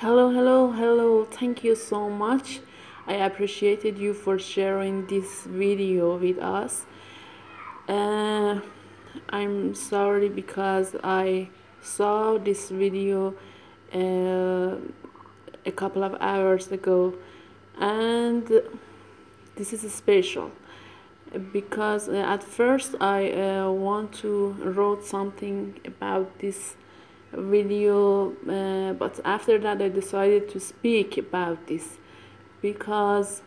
Hello, hello, hello. Thank you so much. I appreciated you for sharing this video with us. Uh, I'm sorry because I saw this video uh, a couple of hours ago, and this is special because at first I want to wrote something about this video, but after that I decided to speak about this because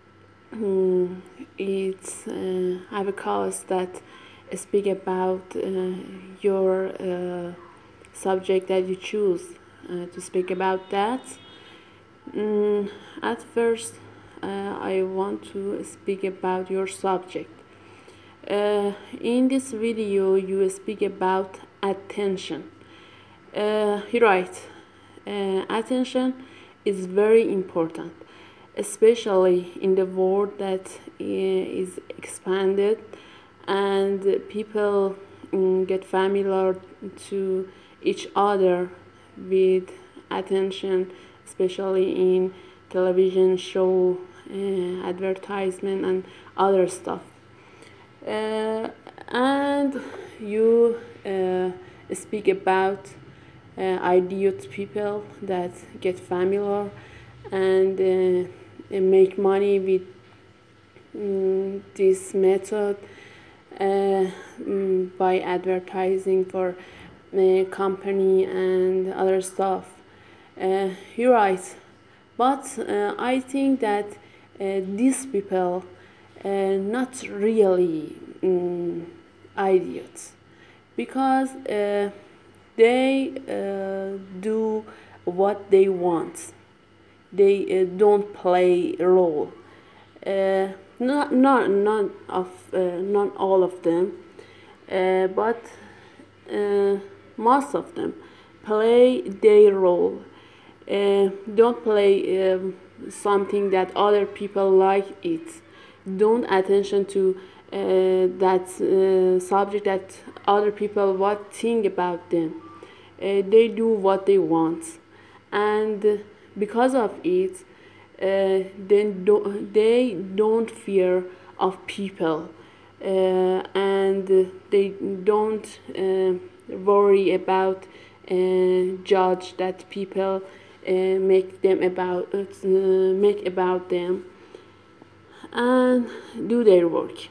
it's I have a cause that speak about your subject that you choose to speak about that. At first, I want to speak about your subject. In this video, you speak about attention. You're right. Attention is very important, especially in the world that is expanded and people get familiar to each other with attention, especially in television show, advertisement, and other stuff. And you speak about idiot people that get familiar and make money with this method by advertising for company and other stuff. You're right, but I think that these people not really idiots because they do what they want. They don't play a role. Not all of them, but most of them play their role. Don't play something that other people like it. Don't attention to that subject that other people what think about them. They do what they want, and because of it, they don't fear of people, and they don't worry about judge that people make about them and do their work.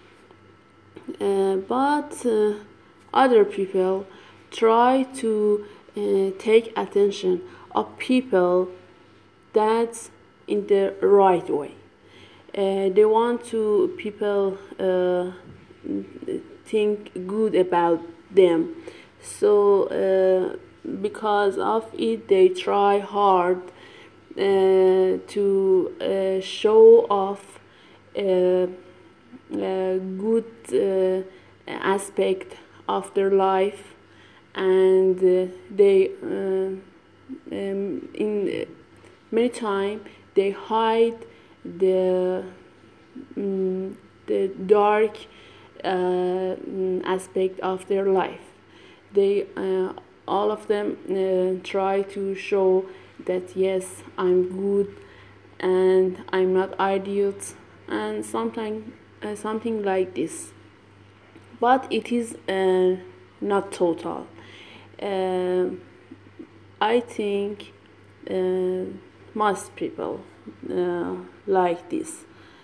But other people try to take attention of people that's in the right way. They want to people think good about them. So because of it, they try hard to show off good aspect of their life, and they in many time they hide the the dark aspect of their life. They all of them try to show that yes, I'm good and I'm not idiot, and sometimes something like this. But it is not total. Uh, I think most people like this,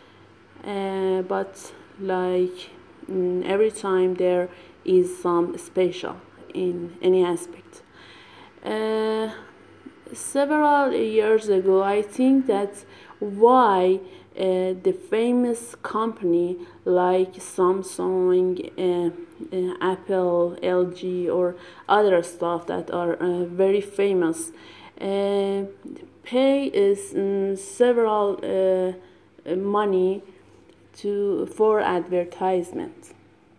but like every time there is some special in any aspect. Uh, Several years ago, I think that's why the famous company like Samsung, Apple, LG, or other stuff that are very famous pay is several money for advertisement.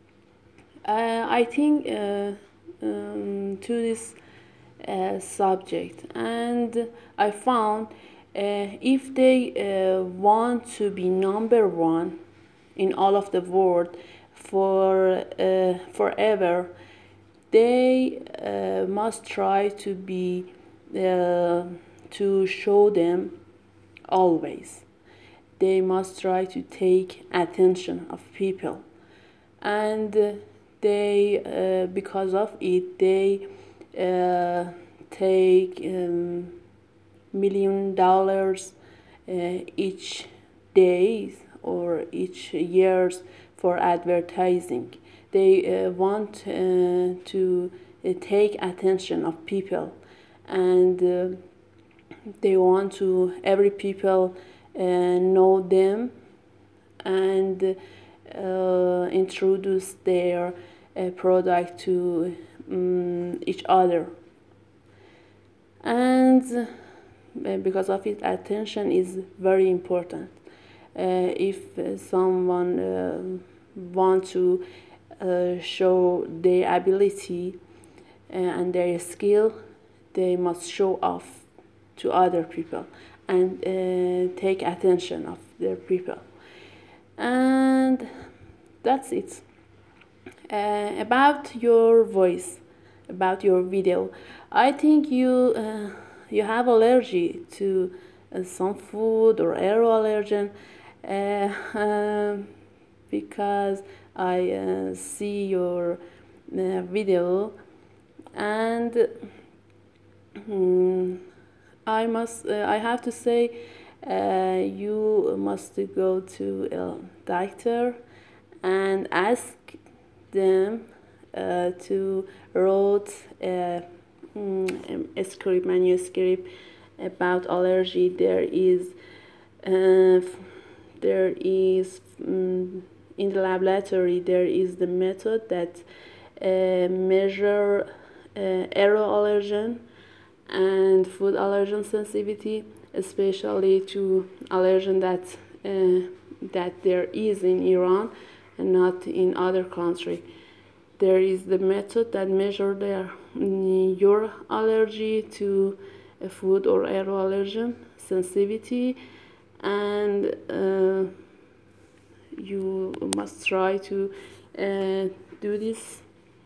I think to this subject, and I found if they want to be number one in all of the world for forever, they must try to be to show them always. They must try to take attention of people, and they because of it they take $1 million each day or each years for advertising. They want to take attention of people, and they want to every people know them, and introduce their product to each other. And because of it, attention is very important. If someone want to show their ability and their skill, they must show off to other people and take attention of their people. And that's it. About your voice, about your video, I think you have allergy to some food or air allergen, because I see your video, and I have to say, you must go to a doctor and ask them to write a script, manuscript about allergy. There is in the laboratory there is the method that measure air allergen and food allergen sensitivity, especially to allergen that there is in Iran and not in other country. There is the method that measure your allergy to a food or air allergen sensitivity, and you must try to do this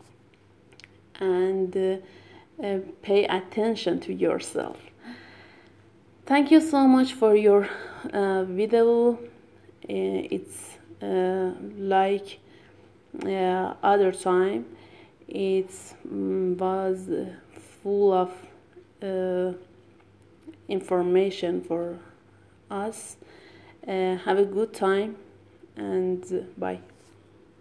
and pay attention to yourself. Thank you so much for your video. It's like other time. It was full of information for us. Have a good time, and bye.